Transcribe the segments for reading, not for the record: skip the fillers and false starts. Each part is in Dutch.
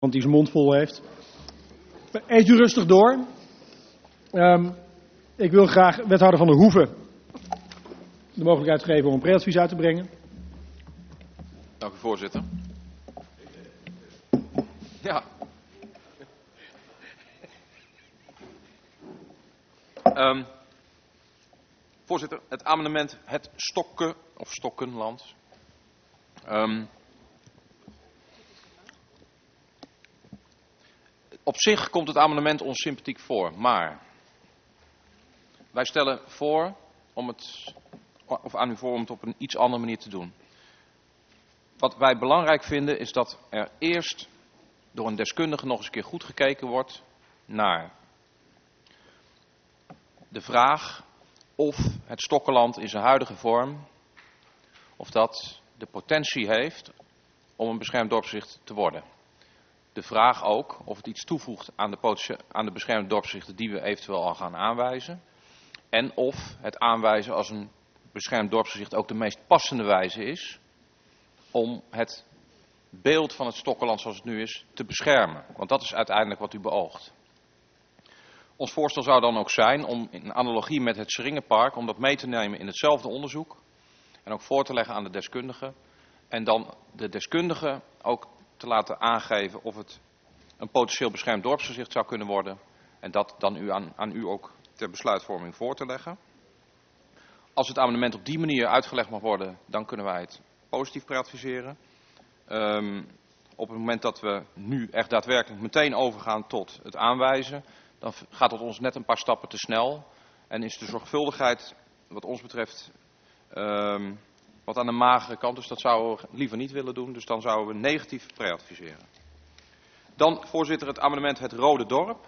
die zijn mond vol heeft. Eet u rustig door. Ik wil graag wethouder Van der Hoeven de mogelijkheid geven om een pre-advies uit te brengen. Dank u, voorzitter. Ja. Voorzitter, het amendement Het Stokken of Stokkenland. Op zich komt het amendement ons sympathiek voor, maar wij stellen voor om het op een iets andere manier te doen. Wat wij belangrijk vinden is dat er eerst door een deskundige nog eens een keer goed gekeken wordt naar de vraag of het Stokkenland in zijn huidige vorm, of dat de potentie heeft om een beschermd dorpsgezicht te worden. De vraag ook of het iets toevoegt aan de beschermde dorpsgezichten die we eventueel al gaan aanwijzen. En of het aanwijzen als een beschermd dorpsgezicht ook de meest passende wijze is om het beeld van het Stokkenland zoals het nu is te beschermen. Want dat is uiteindelijk wat u beoogt. Ons voorstel zou dan ook zijn om in analogie met het Seringenpark om dat mee te nemen in hetzelfde onderzoek. En ook voor te leggen aan de deskundige. En dan de deskundige ook te laten aangeven of het een potentieel beschermd dorpsgezicht zou kunnen worden. En dat dan aan u ook ter besluitvorming voor te leggen. Als het amendement op die manier uitgelegd mag worden, dan kunnen wij het positief pre-adviseren. Op het moment dat we nu echt daadwerkelijk meteen overgaan tot het aanwijzen, dan gaat het ons net een paar stappen te snel. En is de zorgvuldigheid wat ons betreft wat aan de magere kant. Dus dat zouden we liever niet willen doen. Dus dan zouden we negatief pre-adviseren. Dan, voorzitter, het amendement Het Rode Dorp.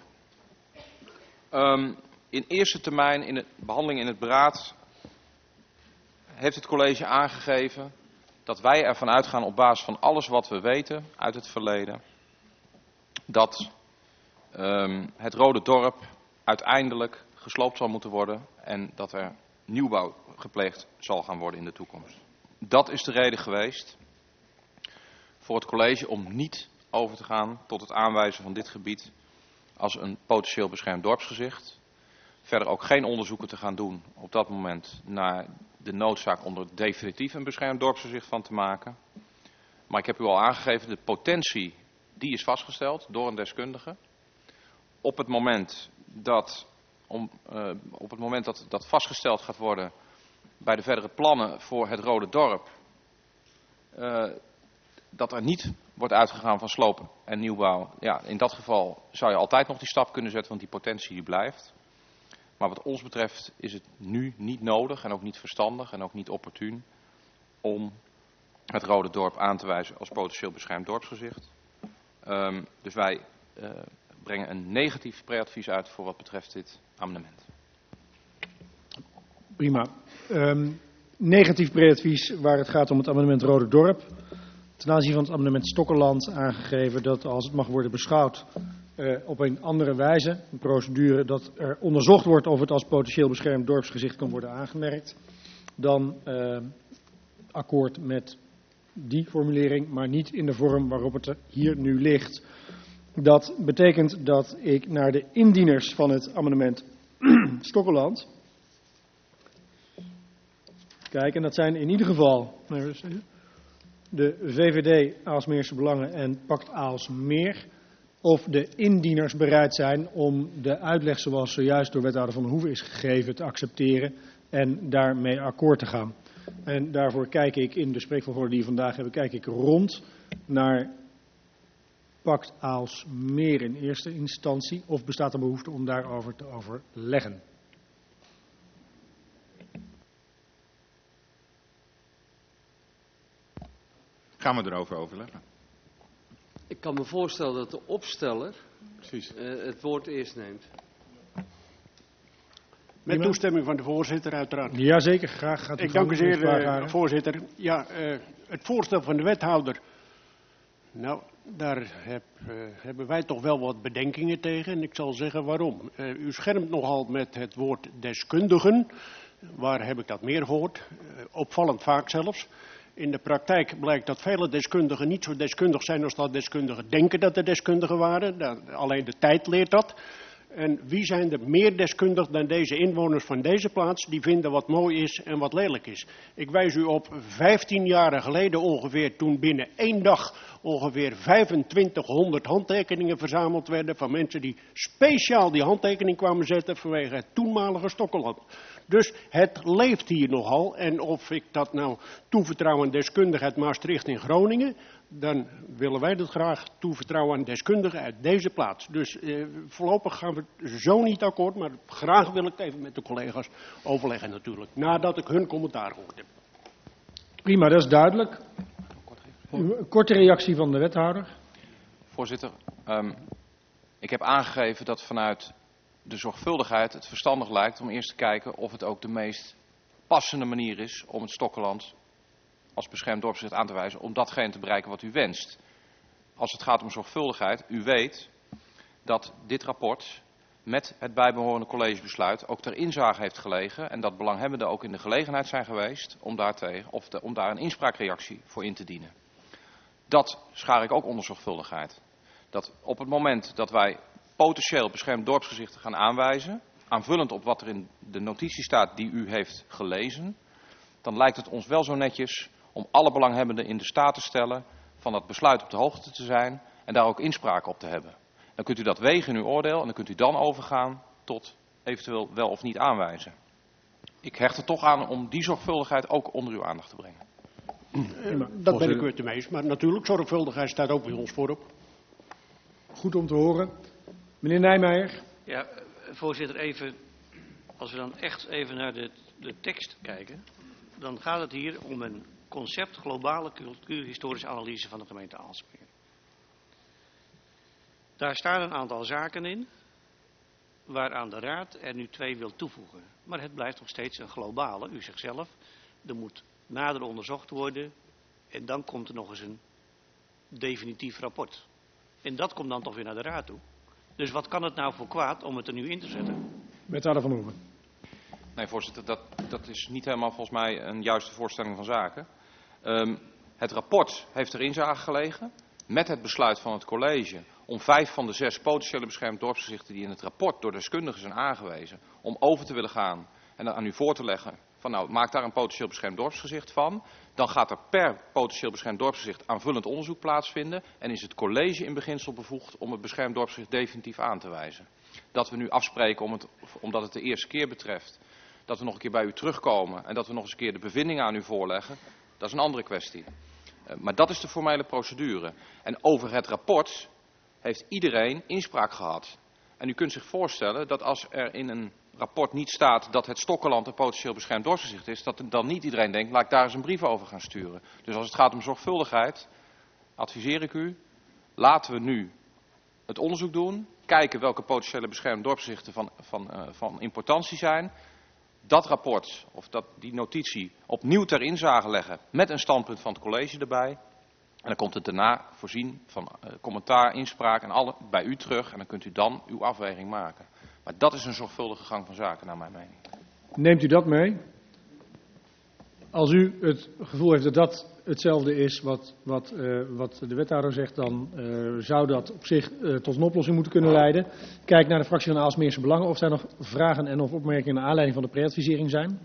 In eerste termijn in de behandeling in het beraad heeft het college aangegeven dat wij ervan uitgaan op basis van alles wat we weten uit het verleden, dat het Rode Dorp uiteindelijk gesloopt zal moeten worden en dat er nieuwbouw gepleegd zal gaan worden in de toekomst. Dat is de reden geweest voor het college om niet over te gaan tot het aanwijzen van dit gebied als een potentieel beschermd dorpsgezicht. Verder ook geen onderzoeken te gaan doen op dat moment naar de noodzaak om er definitief een beschermd dorpsgezicht van te maken. Maar ik heb u al aangegeven, de potentie die is vastgesteld door een deskundige. Op het moment dat dat vastgesteld gaat worden bij de verdere plannen voor het Rode Dorp, dat er niet wordt uitgegaan van sloop en nieuwbouw. Ja, in dat geval zou je altijd nog die stap kunnen zetten, want die potentie die blijft. Maar wat ons betreft is het nu niet nodig en ook niet verstandig en ook niet opportun om het Rode Dorp aan te wijzen als potentieel beschermd dorpsgezicht. Dus wij brengen een negatief pre-advies uit voor wat betreft dit amendement. Prima. Negatief pre-advies waar het gaat om het amendement Rode Dorp. Ten aanzien van het amendement Stokkenland aangegeven dat als het mag worden beschouwd op een andere wijze, een procedure, dat er onderzocht wordt of het als potentieel beschermd dorpsgezicht kan worden aangemerkt, dan akkoord met die formulering, maar niet in de vorm waarop het er hier nu ligt. Dat betekent dat ik naar de indieners van het amendement Stokkenland kijk, en dat zijn in ieder geval de VVD Aalsmeerse Belangen en Pact Aalsmeer, of de indieners bereid zijn om de uitleg zoals zojuist door wethouder Van der Hoeven is gegeven te accepteren en daarmee akkoord te gaan. En daarvoor kijk ik in de spreekvolgorde die we vandaag hebben, kijk ik rond naar Pact Aalsmeer in eerste instantie, of bestaat er behoefte om daarover te overleggen? Gaan we erover overleggen? Ik kan me voorstellen dat de opsteller het woord eerst neemt. Met toestemming van de voorzitter uiteraard. Jazeker, graag. Gaat u ik dank u zeer, voorzitter. Ja, het voorstel van de wethouder. Nou, daar hebben wij toch wel wat bedenkingen tegen. En ik zal zeggen waarom. U schermt nogal met het woord deskundigen. Waar heb ik dat meer gehoord? Opvallend vaak zelfs. In de praktijk blijkt dat vele deskundigen niet zo deskundig zijn als dat deskundigen denken dat de deskundigen waren. Alleen de tijd leert dat. En wie zijn er meer deskundig dan deze inwoners van deze plaats die vinden wat mooi is en wat lelijk is? Ik wijs u op 15 jaar geleden ongeveer, toen binnen 1 dag ongeveer 2500 handtekeningen verzameld werden van mensen die speciaal die handtekening kwamen zetten vanwege het toenmalige Stokkeland. Dus het leeft hier nogal. En of ik dat nou toevertrouw aan deskundigen uit Maastricht in Groningen, dan willen wij dat graag toevertrouwen aan deskundigen uit deze plaats. Dus voorlopig gaan we zo niet akkoord, maar graag wil ik het even met de collega's overleggen natuurlijk, nadat ik hun commentaar gehoord heb. Prima, dat is duidelijk. Een korte reactie van de wethouder. Voorzitter, ik heb aangegeven dat vanuit de zorgvuldigheid het verstandig lijkt om eerst te kijken of het ook de meest passende manier is om het Stokkeland als beschermd dorpsgezicht aan te wijzen om datgene te bereiken wat u wenst. Als het gaat om zorgvuldigheid, u weet dat dit rapport met het bijbehorende collegebesluit ook ter inzage heeft gelegen en dat belanghebbenden ook in de gelegenheid zijn geweest om daar een inspraakreactie voor in te dienen. Dat schaar ik ook onder zorgvuldigheid. Dat op het moment dat wij potentieel beschermd dorpsgezichten gaan aanwijzen, aanvullend op wat er in de notitie staat die u heeft gelezen, dan lijkt het ons wel zo netjes om alle belanghebbenden in de staat te stellen van dat besluit op de hoogte te zijn en daar ook inspraak op te hebben. Dan kunt u dat wegen in uw oordeel en dan kunt u dan overgaan tot eventueel wel of niet aanwijzen. Ik hecht er toch aan om die zorgvuldigheid ook onder uw aandacht te brengen. Dat ben ik u het mee eens, maar natuurlijk, zorgvuldigheid staat ook bij ons voorop. Goed om te horen. Meneer Nijmeijer. Ja, voorzitter, even, als we dan echt even naar de tekst kijken, dan gaat het hier om een concept globale cultuurhistorische analyse van de gemeente Aalsmeer. Daar staan een aantal zaken in, waaraan de Raad er nu 2 wil toevoegen. Maar het blijft nog steeds een globale, u zegt zelf, er moet nader onderzocht worden en dan komt er nog eens een definitief rapport. En dat komt dan toch weer naar de Raad toe. Dus wat kan het nou voor kwaad om het er nu in te zetten? Wethouder Van Oemen. Nee, voorzitter, dat is niet helemaal volgens mij een juiste voorstelling van zaken. Het rapport heeft er inzage gelegen met het besluit van het college om 5 van de 6 potentiële beschermd dorpsgezichten die in het rapport door deskundigen zijn aangewezen, om over te willen gaan en dan aan u voor te leggen van nou, maak daar een potentieel beschermd dorpsgezicht van. Dan gaat er per potentieel beschermd dorpsgezicht aanvullend onderzoek plaatsvinden en is het college in beginsel bevoegd om het beschermd dorpsgezicht definitief aan te wijzen. Dat we nu afspreken, omdat het de eerste keer betreft, dat we nog een keer bij u terugkomen en dat we nog eens een keer de bevindingen aan u voorleggen, dat is een andere kwestie. Maar dat is de formele procedure. En over het rapport heeft iedereen inspraak gehad. En u kunt zich voorstellen dat als er in een rapport niet staat dat het Stokkeland een potentieel beschermd dorpsgezicht is, dat dan niet iedereen denkt, laat ik daar eens een brief over gaan sturen. Dus als het gaat om zorgvuldigheid, adviseer ik u, laten we nu het onderzoek doen, kijken welke potentiële beschermd dorpsgezichten van importantie zijn. Dat rapport, of die notitie, opnieuw ter inzage leggen met een standpunt van het college erbij. En dan komt het daarna voorzien van commentaar, inspraak en bij u terug. En dan kunt u dan uw afweging maken. Maar dat is een zorgvuldige gang van zaken, naar mijn mening. Neemt u dat mee? Als u het gevoel heeft dat dat hetzelfde is wat de wethouder zegt, dan zou dat op zich tot een oplossing moeten kunnen leiden. Kijk naar de fractie van de Aalsmeerse Belangen of er nog vragen en of opmerkingen naar aanleiding van de preadvisering zijn.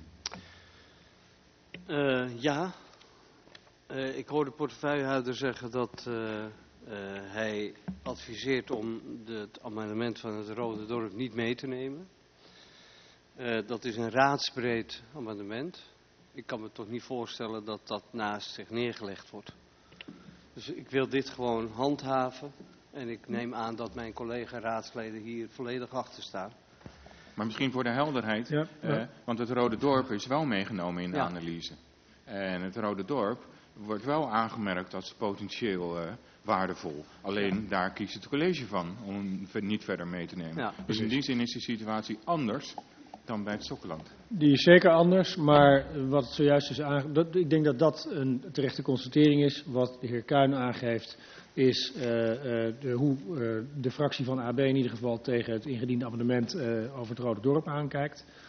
Ja. Ik hoor de portefeuillehouder zeggen dat hij adviseert om het amendement van het Rode Dorp niet mee te nemen. Dat is een raadsbreed amendement. Ik kan me toch niet voorstellen dat dat naast zich neergelegd wordt. Dus ik wil dit gewoon handhaven. En ik neem aan dat mijn collega-raadsleden hier volledig achter staan. Maar misschien voor de helderheid, Ja. want het Rode Dorp is wel meegenomen in de analyse. En het Rode Dorp wordt wel aangemerkt als potentieel waardevol. Alleen daar kiest het college van om hem niet verder mee te nemen. Ja, dus in die zin is de situatie anders dan bij het Stokkeland. Die is zeker anders, maar wat zojuist is ik denk dat dat een terechte constatering is. Wat de heer Kuijn aangeeft is hoe de fractie van AB in ieder geval tegen het ingediende amendement over het Rode Dorp aankijkt.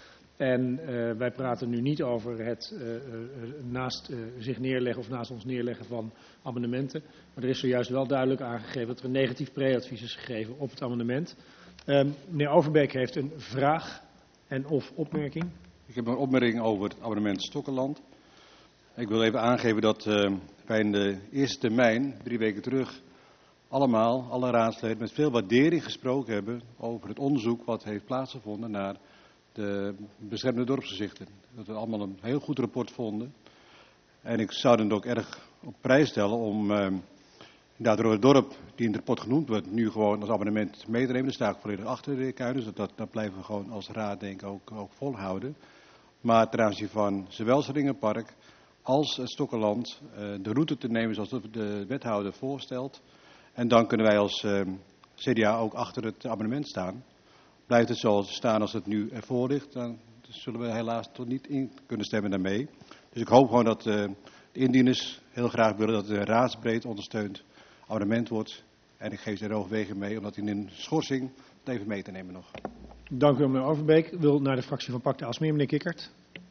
En wij praten nu niet over het naast zich neerleggen of naast ons neerleggen van amendementen. Maar er is zojuist wel duidelijk aangegeven dat er een negatief pre-advies is gegeven op het amendement. Meneer Overbeek heeft een vraag en of opmerking. Ik heb een opmerking over het amendement Stokkeland. Ik wil even aangeven dat wij in de eerste termijn, 3 weken terug, alle raadsleden met veel waardering gesproken hebben over het onderzoek wat heeft plaatsgevonden naar de beschermde dorpsgezichten. Dat we allemaal een heel goed rapport vonden. En ik zou dan ook erg op prijs stellen om inderdaad Rode Dorp, die in het rapport genoemd wordt, nu gewoon als abonnement mee te nemen. Daar sta ik volledig achter, de heer Kuijners. Dat blijven we gewoon als raad denk ik ook volhouden. Maar ten aanzien van zowel het Ringenpark als het Stokkeland de route te nemen zoals de wethouder voorstelt. En dan kunnen wij als CDA ook achter het abonnement staan. Blijft het zoals staan als het nu ervoor ligt, dan zullen we helaas toch niet in kunnen stemmen daarmee. Dus ik hoop gewoon dat de indieners heel graag willen dat het raadsbreed ondersteund abonnement wordt. En ik geef ze er overweging mee, omdat in een schorsing het even mee te nemen nog. Dank u wel, meneer Overbeek. Ik wil naar de fractie van Pak de Aalsmeer, meneer Kikkert.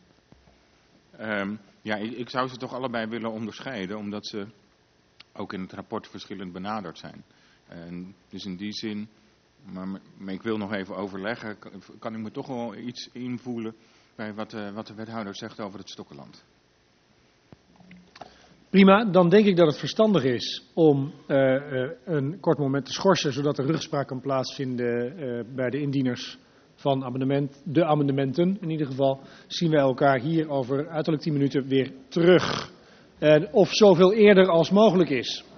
Ja, ik zou ze toch allebei willen onderscheiden, omdat ze ook in het rapport verschillend benaderd zijn. Dus in die zin, maar ik wil nog even overleggen, kan ik me toch wel iets invoelen bij wat de wethouder zegt over het Stokkeland. Prima, dan denk ik dat het verstandig is om een kort moment te schorsen, zodat er rugspraak kan plaatsvinden bij de indieners van de amendementen. In ieder geval zien wij elkaar hier over uiterlijk 10 minuten weer terug. Of zoveel eerder als mogelijk is.